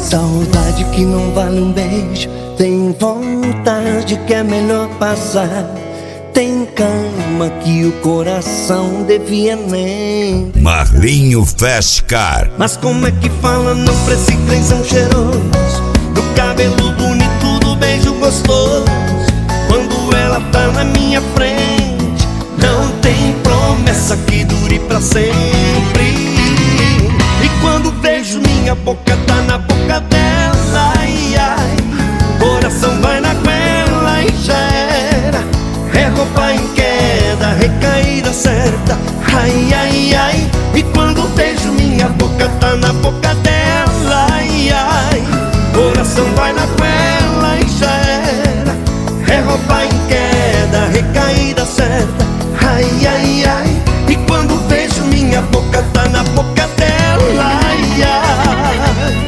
saudade que não vale um beijo, tem vontade que é melhor passar, tem cama que o coração devia nem. Marlinho Fast Car. Mas como é que fala não pra esse trenzão cheiroso, do cabelo bonito, do beijo gostoso? Quando ela tá na minha frente, não tem promessa que dure pra sempre. E quando vejo minha boca tá na boca dela, ai ai, coração vai na goela e já era. É roupa em queda, recaída certa, ai ai ai. E quando vejo minha boca tá na boca dela, ai ai, coração vai na goela e já era. É roupa em queda, recaída certa, ai ai ai. E quando vejo minha boca tá na boca dela, ai ai.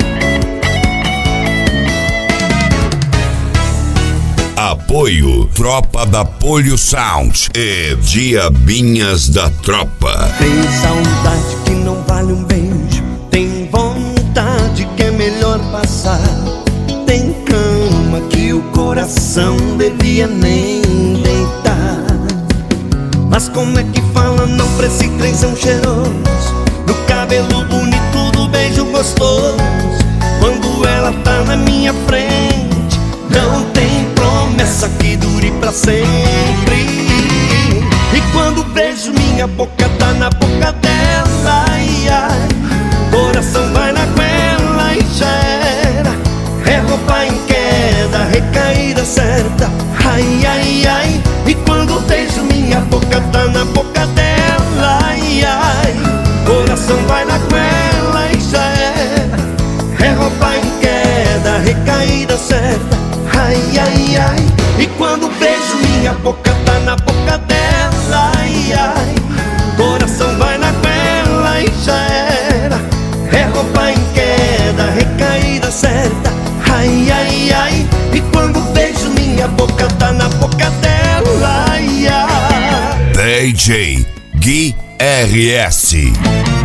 Apoio Tropa da Polio Sound e Diabinhas da Tropa. Tem saudade que não vale um beijo, tem vontade que é melhor passar, tem cama que o coração devia nem deitar. Mas como é que fala não pra esse trenzão cheiroso, do cabelo bonito, do beijo gostoso? Quando ela tá na minha frente, não tem promessa que dure pra sempre. E quando vejo minha boca tá na boca dela, ai ai, coração vai na goela e já era. É roupa em queda, recaída certa, ai ai ai. E quando vejo minha boca tá na boca dela, ai ai, coração vai na goela e já era. É roupa em queda, recaída certa, ai ai ai. E quando vejo minha boca tá na boca dela, ai ai, coração vai na goela e já era. É roupa em queda, recaída certa, ai ai ai. E quando vejo minha boca tá na boca dela, ai ai. DJ Gui RS.